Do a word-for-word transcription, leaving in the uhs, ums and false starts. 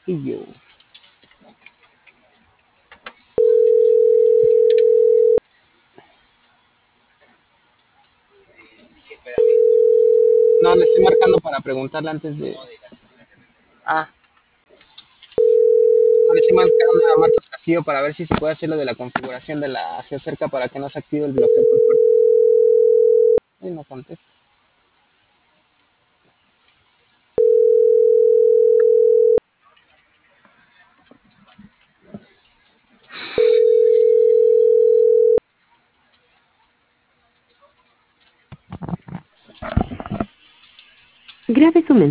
Y yo. No, le estoy marcando para preguntarle antes de. Ah, no, le estoy marcando a Marcos Castillo para ver si se puede hacer lo de la configuración de la geocerca para que no se active el bloqueo por puerto. Y no contesta. Grabe su mensaje.